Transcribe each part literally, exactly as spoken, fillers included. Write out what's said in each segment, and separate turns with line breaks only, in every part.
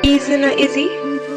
Easy na easy.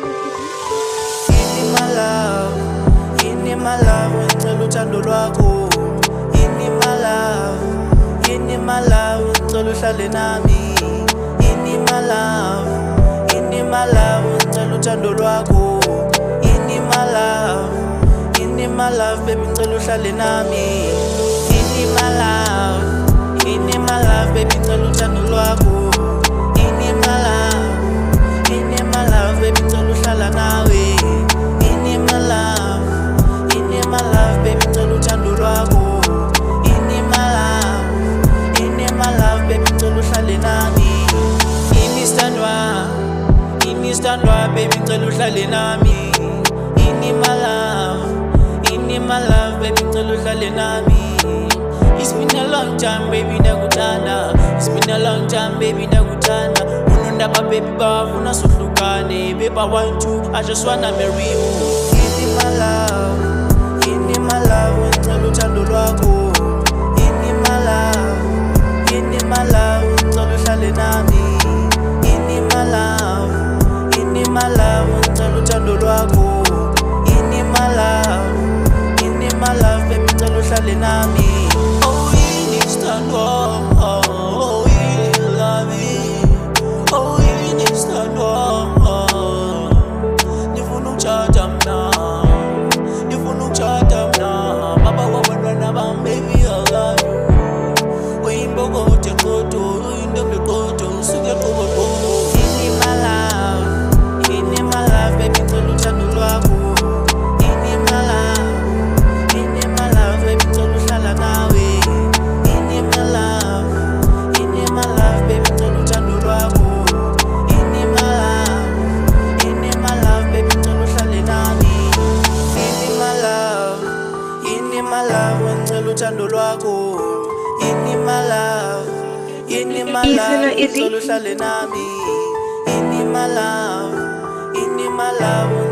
Ini my love, ini my love, ngicela uthando lwakho. Ini my love, ini my love, ngicela uhlale nami. Ini my love, ini my love, ngicela uthando lwakho. Ini my love, ini my love, baby ngicela uhlale nami. Ini my love, ini my love, baby ngicela uthando lwakho. Ini my love, ini my love, baby ngicela uhlala nawe. Ini my love, ini my love, baby ngicela uthando lwakho. Ini my love, ini my love, baby ngicela uhlale nami. Ini standwa, ini standwa, baby ngicela uhlale nami. Ini my love, ini my love, baby ngicela uhlale nami. It's been a long time, baby nakuthanda. It's been a long time, baby nakuthanda. Unondaba baby bafuna sohlukane. Baby I want you, I just wanna marry you. Ini my love, ini my love, ngicela uthando lwakho. Ini my love, ini my love, ngicela uhlale nami. Ini my love, ini my love, ngicela uthando lwakho. Ini my love, ini my love, baby ngicela uhlale nami. Oh, ini standwa, oh, ini love it. Oh, ini standwa, nifuna ukuchata mna, nifuna ukuchata mna. Baba wabantwana bam, baby I love you. Uyimbokodo qodo, uyintombi qodo, usuke qobo. Ini my love, ini my love, baby ngicela uthando lwakho. Ini my love, ini my love, baby ngicela uhlala nawe. Ini my love, ini my love, baby ngicela uthando lwakho. Ini my love, ini my love, baby ngicela uhlale nami. Ini my love, ini my love, ngicela uthando lwakho. Ini my love, ini my love, ngicela uhlale nami. Ini my love, ini my love.